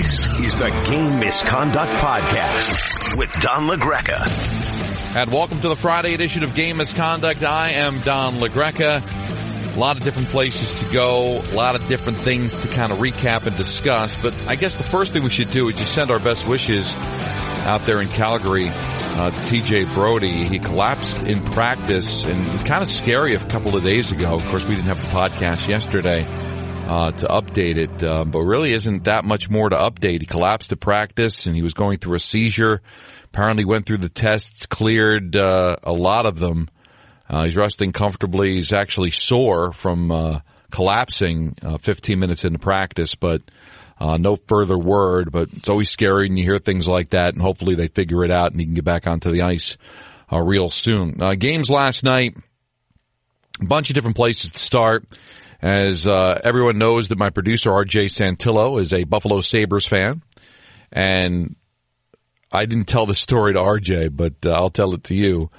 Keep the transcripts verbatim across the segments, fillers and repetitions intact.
This is the Game Misconduct Podcast with Don LaGreca. And welcome to the Friday edition of Game Misconduct. I am Don LaGreca. A lot of different places to go, a lot of different things to kind of recap and discuss. But I guess the first thing we should do is just send our best wishes out there in Calgary uh, to T J Brodie. He collapsed in practice, and kind of scary a couple of days ago. Of course, we didn't have the podcast yesterday uh to update it, uh, but really isn't that much more to update. He collapsed at practice, and he was going through a seizure. Apparently went through the tests, cleared uh, a lot of them. Uh, he's resting comfortably. He's actually sore from uh, collapsing uh, fifteen minutes into practice, but uh, no further word. But it's always scary when you hear things like that, and hopefully they figure it out and he can get back onto the ice uh, real soon. Uh, games last night, a bunch of different places to start. As uh, everyone knows that my producer, R J Santillo, is a Buffalo Sabres fan. And I didn't tell the story to R J, but uh, I'll tell it to you.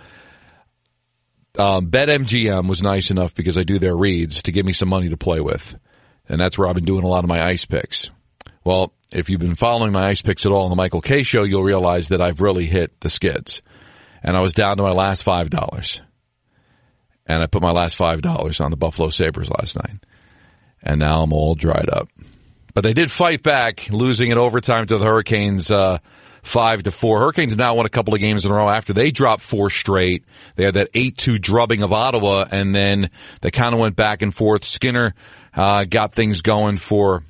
Um, BetMGM was nice enough, because I do their reads, to give me some money to play with. And that's where I've been doing a lot of my ice picks. Well, if you've been following my ice picks at all on the Michael Kay Show, you'll realize that I've really hit the skids. And I was down to my last five dollars. And I put my last five dollars on the Buffalo Sabres last night. And now I'm all dried up. But they did fight back, losing in overtime to the Hurricanes, uh, five to four. Hurricanes now won a couple of games in a row after they dropped four straight. They had that eight two drubbing of Ottawa, and then they kind of went back and forth. Skinner, uh, got things going for,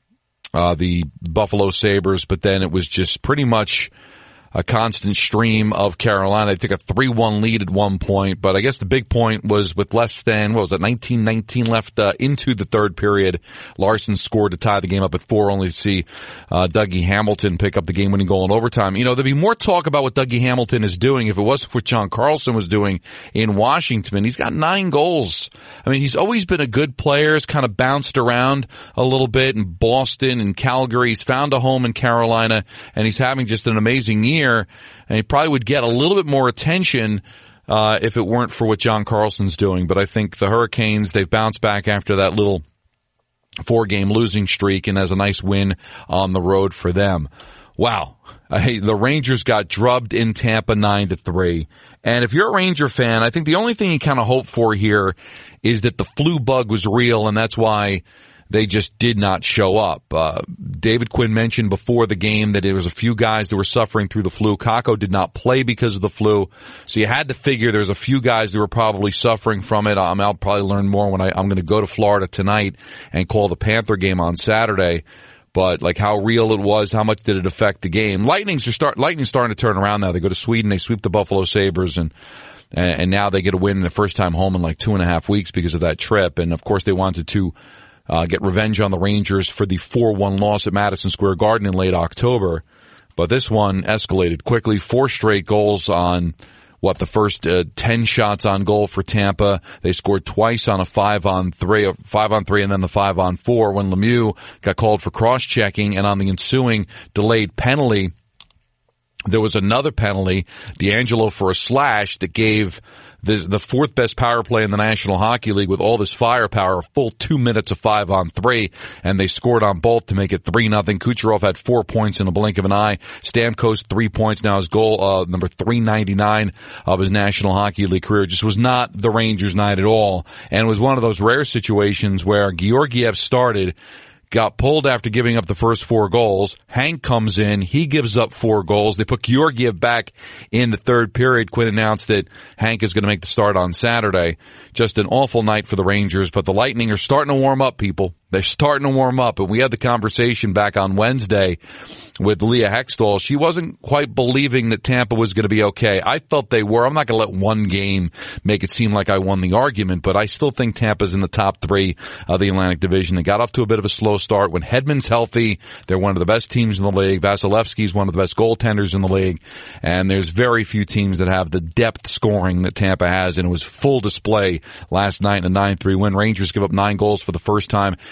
uh, the Buffalo Sabres, but then it was just pretty much a constant stream of Carolina. They took a three one lead at one point, but I guess the big point was with less than, what was it, nineteen nineteen left uh, into the third period. Larson scored to tie the game up at four, only to see uh, Dougie Hamilton pick up the game-winning goal in overtime. You know, there'd be more talk about what Dougie Hamilton is doing if it wasn't what John Carlson was doing in Washington. He's got nine goals. I mean, he's always been a good player. He's kind of bounced around a little bit in Boston and Calgary. He's found a home in Carolina, and he's having just an amazing year. And he probably would get a little bit more attention uh if it weren't for what John Carlson's doing. But I think the Hurricanes, they've bounced back after that little four-game losing streak, and has a nice win on the road for them. Wow. I, the Rangers got drubbed in Tampa nine to three. And if you're a Ranger fan, I think the only thing you kind of hope for here is that the flu bug was real, and that's why they just did not show up. Uh, David Quinn mentioned before the game that there was a few guys that were suffering through the flu. Kakko did not play because of the flu. So you had to figure there's a few guys that were probably suffering from it. Um, I'll probably learn more when I, I'm going to go to Florida tonight and call the Panther game on Saturday. But like how real it was, how much did it affect the game? Lightning's are start, Lightning's starting to turn around now. They go to Sweden, they sweep the Buffalo Sabres, and and now they get a win in the first time home in like two and a half weeks because of that trip. And of course they wanted to Uh, get revenge on the Rangers for the four one loss at Madison Square Garden in late October. But this one escalated quickly. Four straight goals on, what, the first uh, ten shots on goal for Tampa. They scored twice on a five on three, five on three, and then the five on four when Lemieux got called for cross-checking. And on the ensuing delayed penalty, there was another penalty, D'Angelo for a slash, that gave the, the fourth best power play in the National Hockey League with all this firepower a full two minutes of five on three, and they scored on both to make it three nothing. Kucherov had four points in a blink of an eye. Stamkos three points, now his goal, uh, number three ninety-nine of his National Hockey League career. Just was not the Rangers' night at all, and it was one of those rare situations where Georgiev started, got pulled after giving up the first four goals. Hank comes in. He gives up four goals. They put Georgiev back in the third period. Quinn announced that Hank is going to make the start on Saturday. Just an awful night for the Rangers, but the Lightning are starting to warm up, people. They're starting to warm up, and we had the conversation back on Wednesday with Leah Hextall. She wasn't quite believing that Tampa was going to be okay. I felt they were. I'm not going to let one game make it seem like I won the argument, but I still think Tampa's in the top three of the Atlantic Division. They got off to a bit of a slow start. When Hedman's healthy, they're one of the best teams in the league. Vasilevsky's one of the best goaltenders in the league, and there's very few teams that have the depth scoring that Tampa has, and it was full display last night in a nine three win. Rangers give up nine goals for the first time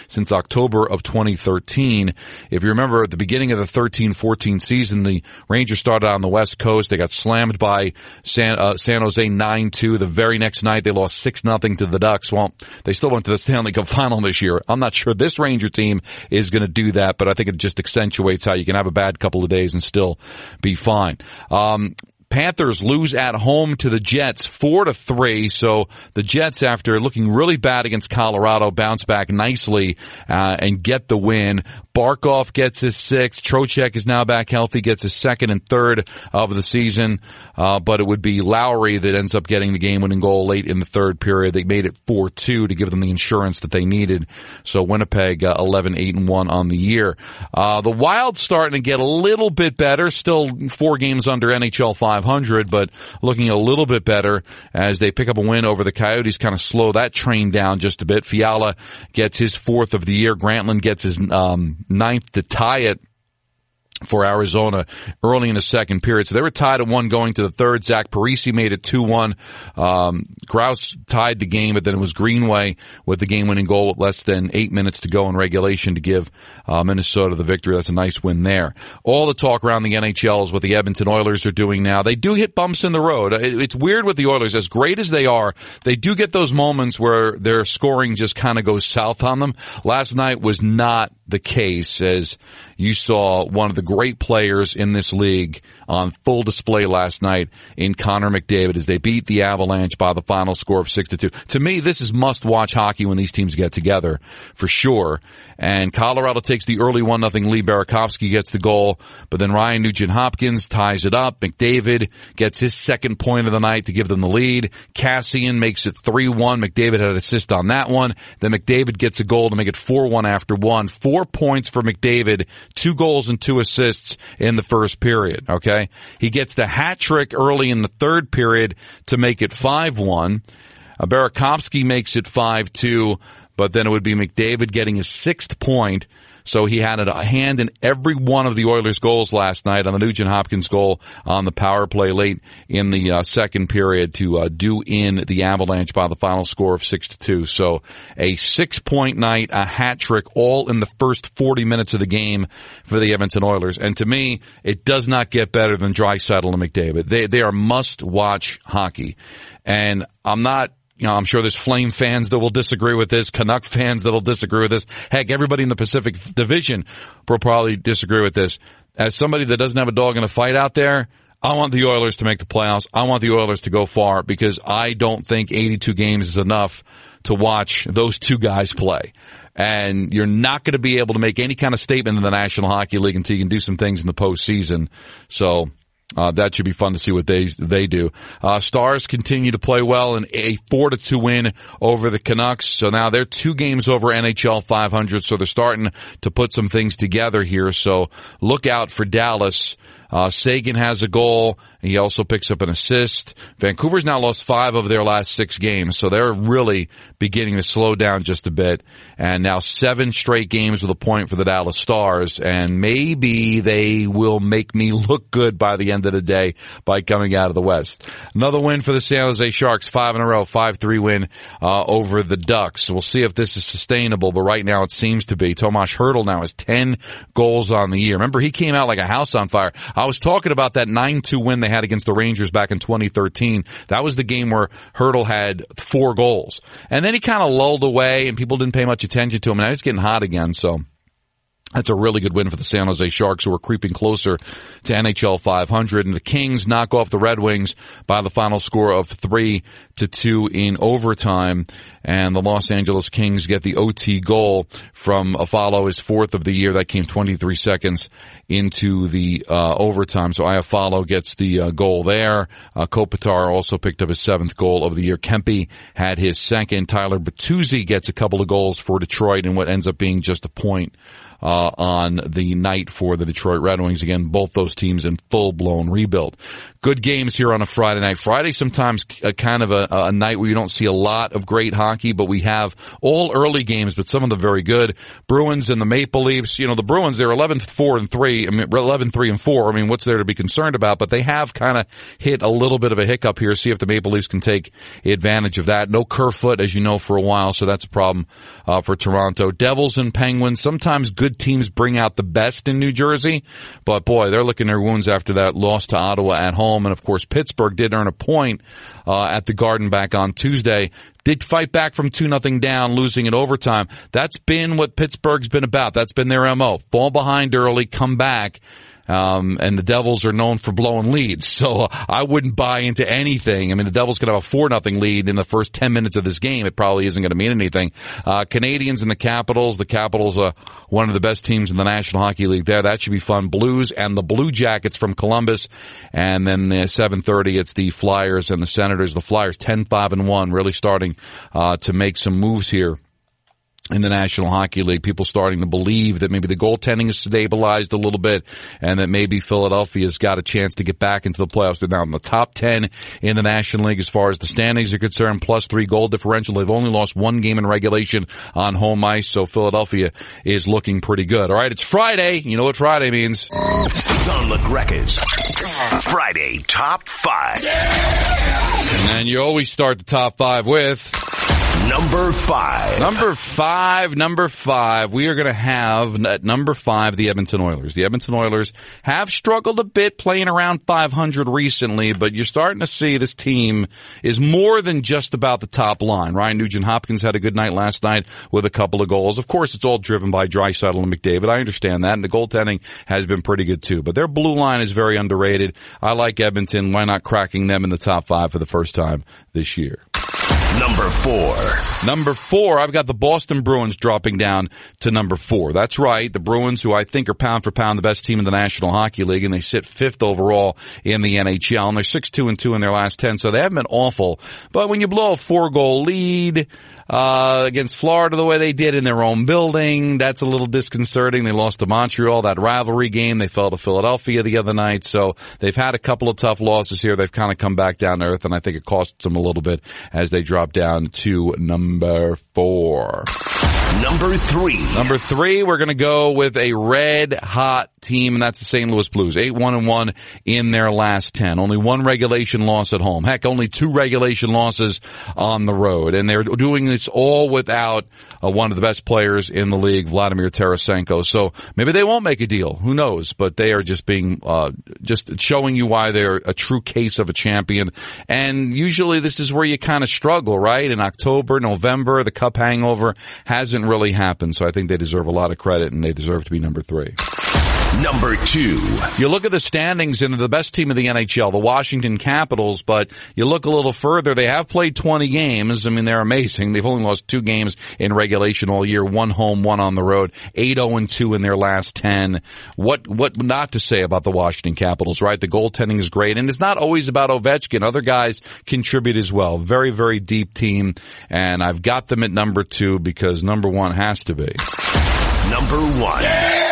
since October of twenty thirteen. If you remember, at the beginning of the thirteen fourteen season, the Rangers started on the West Coast. They got slammed by San, uh, San Jose nine two. The very next night, they lost six nothing to the Ducks. Well, they still went to the Stanley Cup final this year. I'm not sure this Ranger team is going to do that, but I think it just accentuates how you can have a bad couple of days and still be fine. Um, Panthers lose at home to the Jets four to three. So the Jets, after looking really bad against Colorado, bounce back nicely uh, and get the win. Barkov gets his sixth. Trocheck is now back healthy, gets his second and third of the season. Uh, but it would be Lowry that ends up getting the game-winning goal late in the third period. They made it four two to give them the insurance that they needed. So Winnipeg uh, eleven eight and one on the year. Uh, the Wild starting to get a little bit better. Still four games under N H L five hundred, but looking a little bit better as they pick up a win over the Coyotes, kind of slow that train down just a bit. Fiala gets his fourth of the year. Grantland gets his um, ninth to tie it for Arizona early in the second period. So they were tied at one going to the third. Zach Parise made it two one. Um, Grouse tied the game, but then it was Greenway with the game-winning goal with less than eight minutes to go in regulation to give uh, Minnesota the victory. That's a nice win there. All the talk around the N H L is what the Edmonton Oilers are doing now. They do hit bumps in the road. It's weird with the Oilers. As great as they are, they do get those moments where their scoring just kind of goes south on them. Last night was not the case, as you saw one of the great players in this league on full display last night in Connor McDavid as they beat the Avalanche by the final score of six to two. To me, this is must-watch hockey when these teams get together, for sure. And Colorado takes the early one nothing lead. Burakovsky gets the goal, but then Ryan Nugent-Hopkins ties it up. McDavid gets his second point of the night to give them the lead. Cassian makes it three one. McDavid had an assist on that one. Then McDavid gets a goal to make it four one after one. Four points for McDavid, two goals and two assists in the first period, okay? He gets the hat trick early in the third period to make it five one. Uh, Burakovsky makes it five two, but then it would be McDavid getting his sixth point. So he had a hand in every one of the Oilers' goals last night, on the Nugent-Hopkins goal on the power play late in the uh, second period to uh, do in the Avalanche by the final score of six to two. So a six-point night, a hat trick, all in the first forty minutes of the game for the Edmonton Oilers. And to me, it does not get better than Draisaitl and McDavid. They they are must-watch hockey. And I'm not You know, I'm sure there's Flame fans that will disagree with this, Canuck fans that will disagree with this. Heck, everybody in the Pacific Division will probably disagree with this. As somebody that doesn't have a dog in a fight out there, I want the Oilers to make the playoffs. I want the Oilers to go far, because I don't think eighty-two games is enough to watch those two guys play. And you're not going to be able to make any kind of statement in the National Hockey League until you can do some things in the postseason. So Uh, that should be fun to see what they they do. Uh, Stars continue to play well in a four to two win over the Canucks. So now they're two games over N H L five hundred. So they're starting to put some things together here. So look out for Dallas. Uh, Sagan has a goal. He also picks up an assist. Vancouver's now lost five of their last six games, so they're really beginning to slow down just a bit. And now seven straight games with a point for the Dallas Stars, and maybe they will make me look good by the end of the day by coming out of the West. Another win for the San Jose Sharks, five in a row, five three win uh, over the Ducks. We'll see if this is sustainable, but right now it seems to be. Tomas Hertl now has ten goals on the year. Remember, he came out like a house on fire. I was talking about that nine two win they had against the Rangers back in twenty thirteen. That was the game where Hertl had four goals. And then he kind of lulled away and people didn't pay much attention to him. And now he's getting hot again, so that's a really good win for the San Jose Sharks, who are creeping closer to N H L five hundred. And the Kings knock off the Red Wings by the final score of three to two in overtime. And the Los Angeles Kings get the O T goal from Afalo, his fourth of the year. That came twenty-three seconds into the uh overtime. So Iafallo gets the uh, goal there. Uh, Kopitar also picked up his seventh goal of the year. Kempe had his second. Tyler Bertuzzi gets a couple of goals for Detroit in what ends up being just a point uh, on the night for the Detroit Red Wings. Again, both those teams in full-blown rebuild. Good games here on a Friday night. Friday sometimes a kind of a, a night where you don't see a lot of great hockey, but we have all early games, but some of them very good. Bruins and the Maple Leafs. You know, the Bruins, they're eleven four and three. I mean, eleven three and four. I mean, what's there to be concerned about? But they have kind of hit a little bit of a hiccup here. See if the Maple Leafs can take advantage of that. No Kerfoot, as you know, for a while, so that's a problem uh, for Toronto. Devils and Penguins. Sometimes good teams bring out the best in New Jersey, but boy, they're licking their wounds after that loss to Ottawa at home. And of course, Pittsburgh did earn a point uh, at the Garden back on Tuesday. Did fight back from two nothing down, losing in overtime. That's been what Pittsburgh's been about. That's been their M O. Fall behind early, come back. Um, and the Devils are known for blowing leads. So uh, I wouldn't buy into anything. I mean, the Devils could have a four nothing lead in the first ten minutes of this game. It probably isn't going to mean anything. Uh, Canadians and the Capitals. The Capitals are one of the best teams in the National Hockey League there. That should be fun. Blues and the Blue Jackets from Columbus. And then the seven thirty, it's the Flyers and the Senators. The Flyers ten five and one, really starting uh, to make some moves here in the National Hockey League. People starting to believe that maybe the goaltending is stabilized a little bit and that maybe Philadelphia's got a chance to get back into the playoffs. They're now in the top ten in the National League as far as the standings are concerned, plus three goal differential. They've only lost one game in regulation on home ice, so Philadelphia is looking pretty good. All right, it's Friday. You know what Friday means. Don LaGreca's Friday Top five. And then you always start the top five with Number five. Number five, number five. We are going to have at number five the Edmonton Oilers. The Edmonton Oilers have struggled a bit playing around five hundred recently, but you're starting to see this team is more than just about the top line. Ryan Nugent-Hopkins had a good night last night with a couple of goals. Of course, it's all driven by Draisaitl and McDavid. I understand that, and the goaltending has been pretty good too. But their blue line is very underrated. I like Edmonton. Why not cracking them in the top five for the first time this year? Number four. Number four, I've got the Boston Bruins dropping down to number four. That's right, the Bruins, who I think are pound for pound the best team in the National Hockey League, and they sit fifth overall in the N H L, and they're six two and two in their last ten, so they haven't been awful. But when you blow a four-goal lead uh against Florida the way they did in their own building, that's a little disconcerting. They lost to Montreal, that rivalry game. They fell to Philadelphia the other night, so they've had a couple of tough losses here. They've kind of come back down to earth, and I think it costs them a little bit as they drop down to number four. Number three. Number three, we're going to go with a red-hot team, and that's the Saint Louis Blues. eight one and one in their last ten. Only one regulation loss at home. Heck, only two regulation losses on the road. And they're doing this all without uh, one of the best players in the league, Vladimir Tarasenko. So maybe they won't make a deal. Who knows? But they are just being, uh, just showing you why they're a true case of a champion. And usually this is where you kind of struggle, right? In October, November, the cup hangover hasn't really happened. So I think they deserve a lot of credit, and they deserve to be number three. Number two. You look at the standings and the best team of the N H L, the Washington Capitals, but you look a little further, they have played twenty games. I mean, they're amazing. They've only lost two games in regulation all year, one home, one on the road, eight oh and two in their last ten. What, what not to say about the Washington Capitals, right? The goaltending is great, and it's not always about Ovechkin. Other guys contribute as well. Very, very deep team, and I've got them at number two because number one has to be. Number one.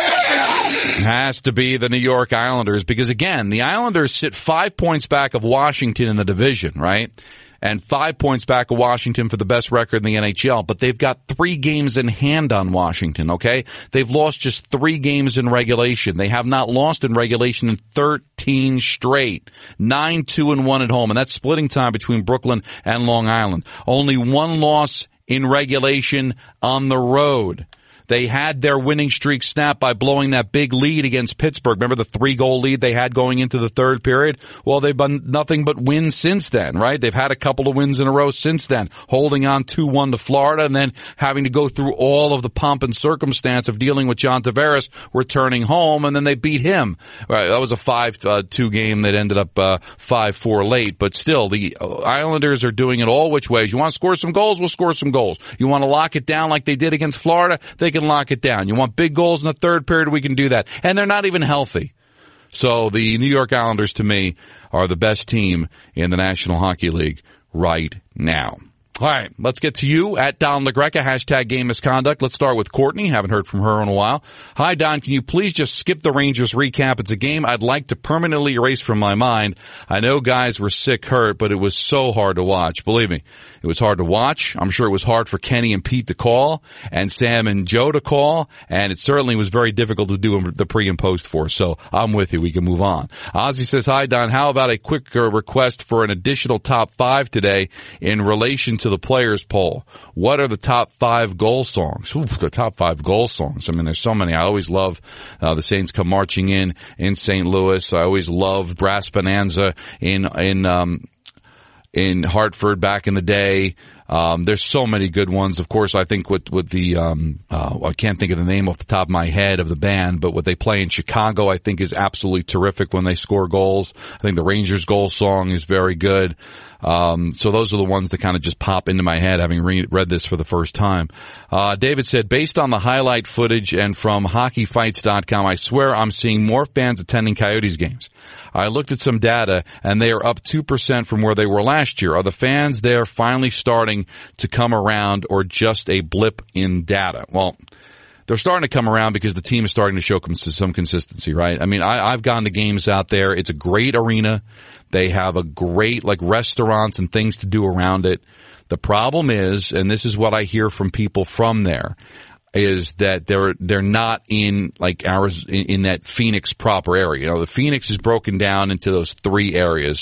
Has to be the New York Islanders because, again, the Islanders sit five points back of Washington in the division, right? And five points back of Washington for the best record in the N H L, but they've got three games in hand on Washington, okay? They've lost just three games in regulation. They have not lost in regulation in thirteen straight. nine two and one at home, and that's splitting time between Brooklyn and Long Island. Only one loss in regulation on the road. They had their winning streak snapped by blowing that big lead against Pittsburgh. Remember the three-goal lead they had going into the third period? Well, they've been nothing but wins since then, right? They've had a couple of wins in a row since then, holding on two one to Florida and then having to go through all of the pomp and circumstance of dealing with John Tavares returning home, and then they beat him. Right, that was a five two game that ended up uh, five four late, but still, the Islanders are doing it all which ways. You want to score some goals? We'll score some goals. You want to lock it down like they did against Florida? They can lock it down. You want big goals in the third period? We can do that. And they're not even healthy. So the New York Islanders, to me, are the best team in the National Hockey League right now. All right, let's get to you at Don LaGreca, hashtag game misconduct. Let's start with Courtney. Haven't heard from her in a while. Hi, Don. Can you please just skip the Rangers recap? It's a game I'd like to permanently erase from my mind. I know guys were sick, hurt, but it was so hard to watch. Believe me, it was hard to watch. I'm sure it was hard for Kenny and Pete to call and Sam and Joe to call, and it certainly was very difficult to do the pre and post for. So I'm with you. We can move on. Ozzy says, hi, Don. How about a quick request for an additional top five today in relation to the players poll? What are the top five goal songs? Ooh, the top five goal songs. I mean, there's so many. I always love uh, the Saints Come Marching In in Saint Louis. I always loved Brass Bonanza in in um in Hartford back in the day. Um, there's so many good ones. Of course, I think with, with the, um, uh, I can't think of the name off the top of my head of the band, but what they play in Chicago, I think is absolutely terrific when they score goals. I think the Rangers goal song is very good. Um, so those are the ones that kind of just pop into my head having re- read this for the first time. Uh, David said, based on the highlight footage and from hockey fights dot com, I swear I'm seeing more fans attending Coyotes games. I looked at some data and they are up two percent from where they were last year. Are the fans there finally starting to come around or just a blip in data? Well, they're starting to come around because the team is starting to show some consistency, right? I mean, I, I've gone to games out there. It's a great arena. They have a great, like, restaurants and things to do around it. The problem is, and this is what I hear from people from there, is that they're they're not in like ours in, in that Phoenix proper area. You know, the Phoenix is broken down into those three areas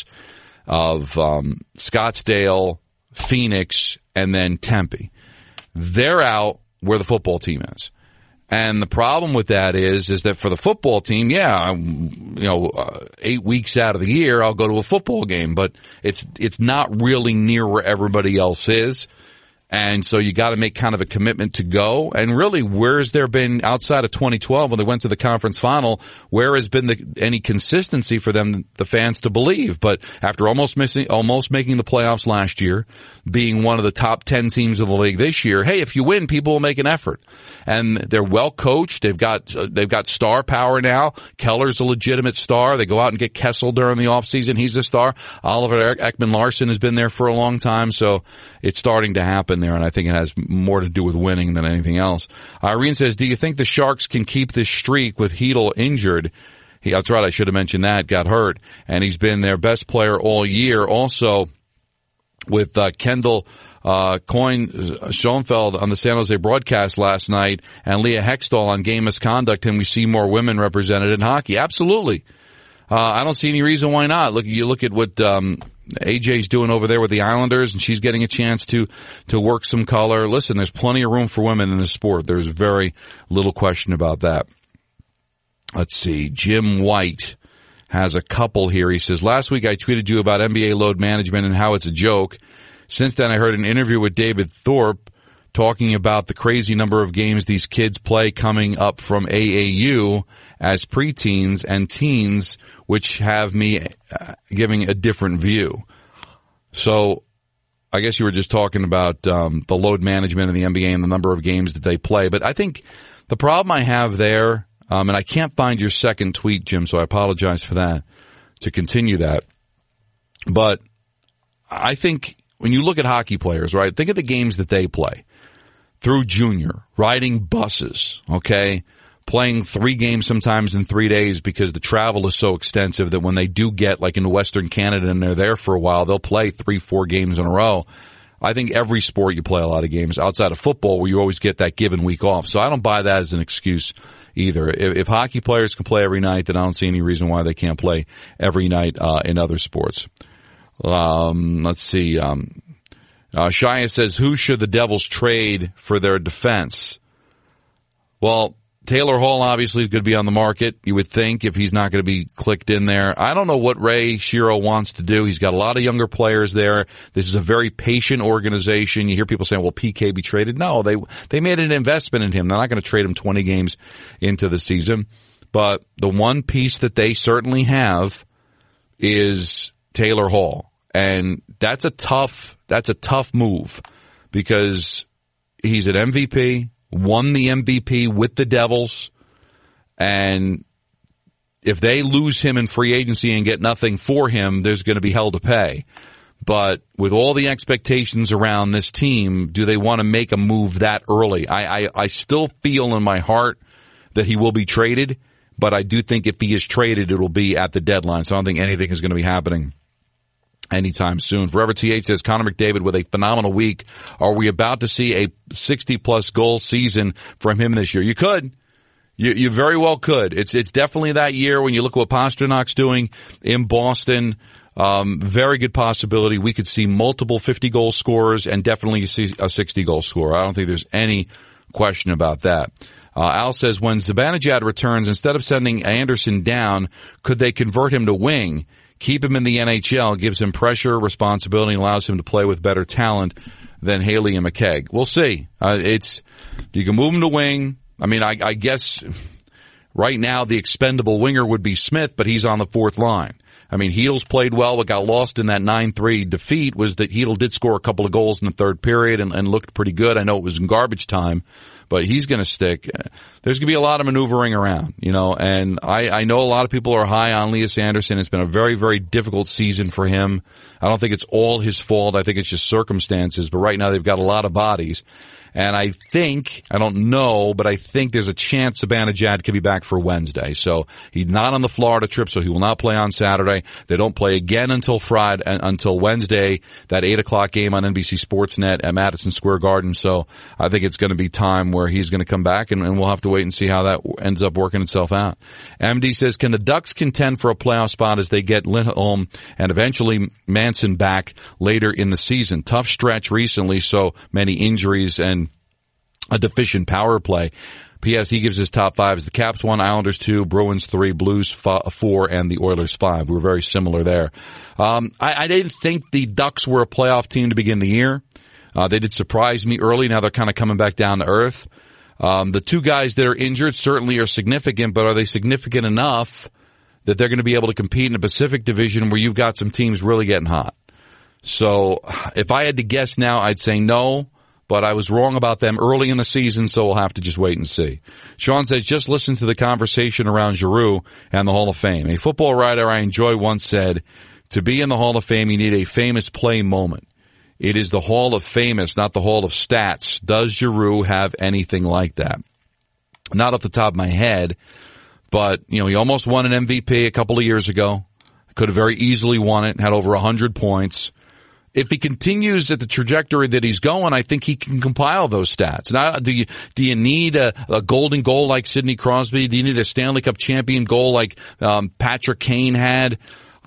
of um Scottsdale, Phoenix, and then Tempe. They're out where the football team is. And the problem with that is, is that for the football team, yeah, you know, uh, eight weeks out of the year, I'll go to a football game, but it's, it's not really near where everybody else is. And so you got to make kind of a commitment to go. And really, where's there been outside of twenty twelve when they went to the conference final, where has been the, any consistency for them, the fans, to believe? But after almost missing, almost making the playoffs last year, being one of the top ten teams of the league this year, hey, if you win, people will make an effort. And they're well coached. They've got, uh, they've got star power now. Keller's a legitimate star. They go out and get Kessel during the offseason. He's a star. Oliver Ekman-Larsson has been there for a long time. So it's starting to happen there, and I think it has more to do with winning than anything else. Irene says, do you think the Sharks can keep this streak with Hedl injured? He, that's right, I should have mentioned that, got hurt, and he's been their best player all year. Also, with uh, Kendall uh, Coyne Schoenfeld on the San Jose broadcast last night and Leah Hextall on Game Misconduct, can we see more women represented in hockey? Absolutely. Uh, I don't see any reason why not. Look, you look at what um A J's doing over there with the Islanders, and she's getting a chance to to work some color. Listen, there's plenty of room for women in the sport. There's very little question about that. Let's see. Jim White has a couple here. He says, last week I tweeted you about N B A load management and how it's a joke. Since then, I heard an interview with David Thorpe talking about the crazy number of games these kids play coming up from A A U as preteens and teens, which have me uh, giving a different view. So I guess you were just talking about um, the load management in the N B A and the number of games that they play. But I think the problem I have there, um, and I can't find your second tweet, Jim, so I apologize for that, to continue that. But I think when you look at hockey players, right, think of the games that they play. Through junior, riding buses, okay, playing three games sometimes in three days because the travel is so extensive that when they do get, like in Western Canada and they're there for a while, they'll play three, four games in a row. I think every sport you play a lot of games outside of football where you always get that given week off. So I don't buy that as an excuse either. If, if hockey players can play every night, then I don't see any reason why they can't play every night uh, in other sports. Um, let's see. Um, Uh, Shia says, who should the Devils trade for their defense? Well, Taylor Hall obviously is going to be on the market, you would think, if he's not going to be clicked in there. I don't know what Ray Shero wants to do. He's got a lot of younger players there. This is a very patient organization. You hear people saying, well, P K be traded. No, they, they made an investment in him. They're not going to trade him twenty games into the season. But the one piece that they certainly have is Taylor Hall. And that's a tough, that's a tough move because he's an M V P, won the M V P with the Devils. And if they lose him in free agency and get nothing for him, there's going to be hell to pay. But with all the expectations around this team, do they want to make a move that early? I, I, I still feel in my heart that he will be traded, but I do think if he is traded, it'll be at the deadline. So I don't think anything is going to be happening anytime soon. Forever T H says, Connor McDavid with a phenomenal week. Are we about to see a sixty-plus goal season from him this year? You could. You, you very well could. It's it's definitely that year when you look at what Pasternak's doing in Boston. Um, very good possibility. We could see multiple fifty-goal scorers and definitely see a sixty-goal scorer. I don't think there's any question about that. Uh, Al says, when Zibanejad returns, instead of sending Anderson down, could they convert him to wing? Keep him in the N H L, gives him pressure, responsibility, and allows him to play with better talent than Haley and McKegg. We'll see. Uh, it's, you can move him to wing. I mean, I, I guess right now the expendable winger would be Smith, but he's on the fourth line. I mean, Heedle's played well. What got lost in that nine three defeat was that Heedle did score a couple of goals in the third period and, and looked pretty good. I know it was in garbage time, but he's going to stick. There's going to be a lot of maneuvering around, you know, and I, I know a lot of people are high on Elias Anderson. It's been a very, very difficult season for him. I don't think it's all his fault. I think it's just circumstances, but right now they've got a lot of bodies. And I think, I don't know, but I think there's a chance Zibanejad could be back for Wednesday. So he's not on the Florida trip, so he will not play on Saturday. They don't play again until Friday, until Wednesday, that eight o'clock game on N B C Sportsnet at Madison Square Garden. So I think it's going to be time where he's going to come back, and, and we'll have to wait and see how that ends up working itself out. M D says, can the Ducks contend for a playoff spot as they get Lindholm and eventually Manson back later in the season? Tough stretch recently, so many injuries and a deficient power play. P S. He gives his top five as the Caps one, Islanders two, Bruins three, Blues four, and the Oilers five. We were very similar there. Um, I, I didn't think the Ducks were a playoff team to begin the year. Uh, they did surprise me early. Now they're kind of coming back down to earth. Um, the two guys that are injured certainly are significant, but are they significant enough that they're going to be able to compete in the Pacific Division where you've got some teams really getting hot? So if I had to guess now, I'd say no. But I was wrong about them early in the season, so we'll have to just wait and see. Sean says, just listen to the conversation around Giroux and the Hall of Fame. A football writer I enjoy once said, to be in the Hall of Fame, you need a famous play moment. It is the Hall of Famous, not the Hall of Stats. Does Giroux have anything like that? Not off the top of my head, but, you know, he almost won an M V P a couple of years ago. Could have very easily won it, had over one hundred points. If he continues at the trajectory that he's going, I think he can compile those stats. Now, do you do you need a, a golden goal like Sidney Crosby? Do you need a Stanley Cup champion goal like um, Patrick Kane had?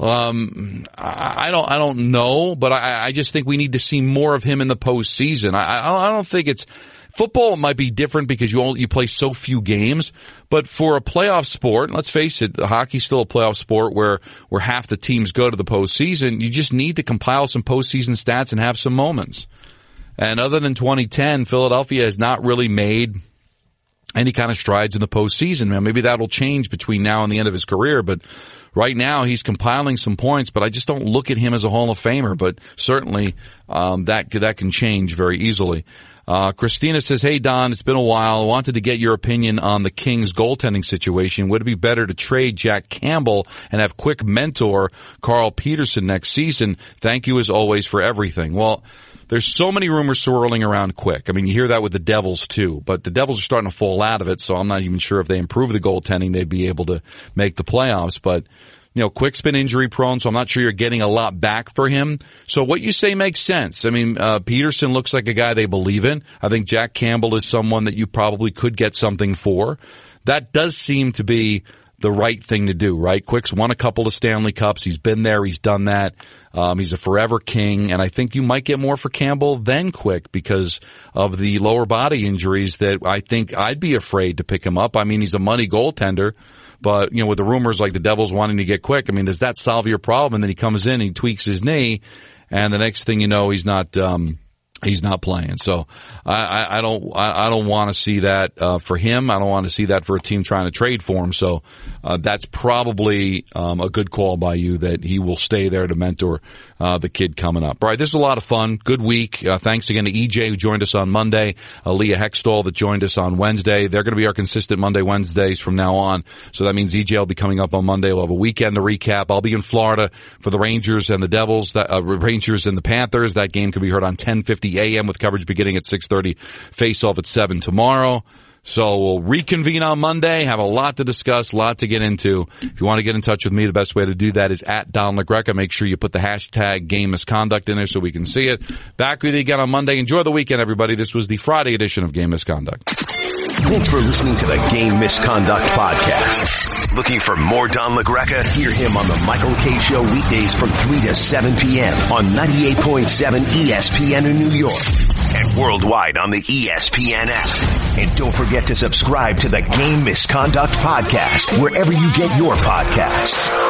Um, I, I don't I don't know, but I, I just think we need to see more of him in the postseason. I, I don't think it's football might be different because you only, you play so few games, but for a playoff sport, let's face it, hockey's still a playoff sport where, where half the teams go to the postseason. You just need to compile some postseason stats and have some moments. And other than twenty ten, Philadelphia has not really made any kind of strides in the postseason. Now, maybe that'll change between now and the end of his career, but right now he's compiling some points, but I just don't look at him as a Hall of Famer, but certainly, um, that, that can change very easily. Uh, Christina says, hey, Don, it's been a while. I wanted to get your opinion on the Kings goaltending situation. Would it be better to trade Jack Campbell and have quick mentor Carl Peterson next season? Thank you as always for everything. Well, there's so many rumors swirling around Quick. I mean, you hear that with the Devils too, but the Devils are starting to fall out of it, so I'm not even sure if they improve the goaltending, they'd be able to make the playoffs. But you know, Quick's been injury prone, so I'm not sure you're getting a lot back for him. So what you say makes sense. I mean, uh, Peterson looks like a guy they believe in. I think Jack Campbell is someone that you probably could get something for. That does seem to be the right thing to do, right? Quick's won a couple of Stanley Cups. He's been there. He's done that. Um, he's a forever king. And I think you might get more for Campbell than Quick because of the lower body injuries that I think I'd be afraid to pick him up. I mean, he's a money goaltender. But, you know, with the rumors like the Devils wanting to get Quick, I mean, does that solve your problem? And then he comes in, he tweaks his knee, and the next thing you know, he's not, um, He's not playing, so I, I, I don't. I, I don't want to see that uh, for him. I don't want to see that for a team trying to trade for him. So uh, that's probably um, a good call by you that he will stay there to mentor uh, the kid coming up. All right, this is a lot of fun. Good week. Uh, thanks again to E J who joined us on Monday, uh, Leah Hextall that joined us on Wednesday. They're going to be our consistent Monday Wednesdays from now on. So that means E J will be coming up on Monday. We'll have a weekend to recap. I'll be in Florida for the Rangers and the Devils. That, uh, Rangers and the Panthers. That game can be heard on ten fifty a m with coverage beginning at six thirty, face-off at seven tomorrow. So we'll reconvene on Monday, have a lot to discuss, a lot to get into. If you want to get in touch with me, the best way to do that is at Don LaGreca. Make sure you put the hashtag game misconduct in there so we can see it. Back with you again on Monday. Enjoy the weekend, everybody. This was the Friday edition of Game Misconduct. Thanks for listening to the Game Misconduct Podcast. Looking for more Don LaGreca? Hear him on the Michael Kay Show weekdays from three to seven p.m. on ninety-eight point seven E S P N in New York and worldwide on the E S P N app. And don't forget to subscribe to the Game Misconduct Podcast wherever you get your podcasts.